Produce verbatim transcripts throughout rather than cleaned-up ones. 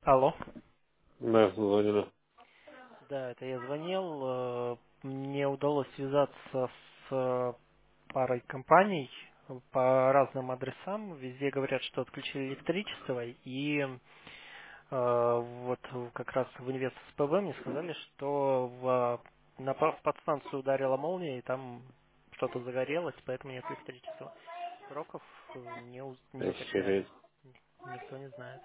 Алло. Да, звонили. Да, это я звонил. э, Мне удалось связаться с э, парой компаний по разным адресам. Везде говорят, что отключили электричество. И э, вот как раз в Инвест СПБ мне сказали, что в, на по- в подстанцию ударила молния, и там что-то загорелось, поэтому нет электричества. Сроков э, не, уз- не уточняли. Охереть. Никто не знает.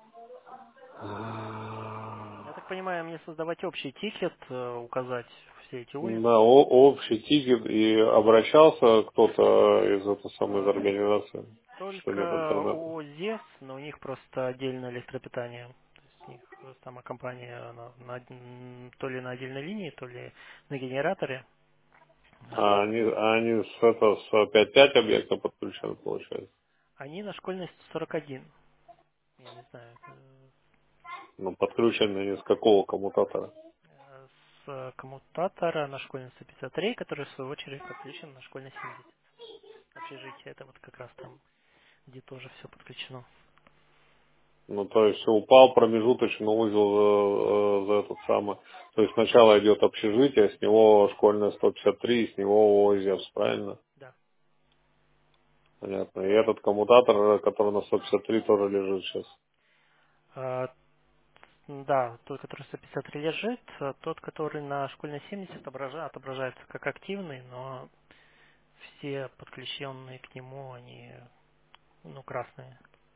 Я А, так понимаю, мне создавать общий тикет, э, указать все эти Да, улицы. о- общий тикет, и обращался кто-то из этой самой из Э, организации, что нет Только интернета. о ЗЕС, но у них просто отдельное электропитание. То есть у них э, сама компания она на од- м, то ли на отдельной линии, то ли на генераторе. А А они, а они с, это, с пять пять объекта подключены, получается. они на школьной сто сорок один. Я не знаю. э, Ну, подключены они с какого коммутатора? э, С коммутатора на школьной сто пятьдесят три, который в свою очередь подключен на школьной семьдесят. Общежитие это вот как раз там, где тоже все подключено. Ну, то есть упал промежуточный узел за, э, за этот самый. То есть сначала идет общежитие, с него школьная сто пятьдесят три, и с него ОЗЕВС, правильно? Да. Понятно. И этот коммутатор, который на сто пятьдесят три, тоже лежит сейчас. А, Да, тот, который сто пятьдесят три лежит, а тот, который на школьной семьдесят отобража- отображается как активный, но все подключенные к нему, они, ну, красные.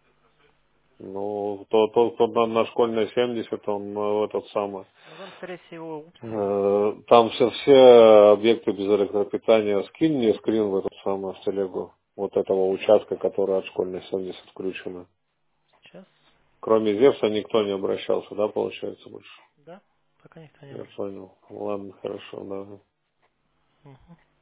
Ну, то- тот, кто на, на школьной семьдесят, он э, этот самый. Ну, там, скорее всего, упсы. Э, Там все, все объекты без электропитания, скинь мне скрин в эту самую в телегу. Вот этого участка, который от школьной семьдесят включено. Сейчас, Кроме Зевса никто не обращался, да, получается, больше? да, пока никто не Я обращался. понял. Ладно, хорошо, да. Мгм.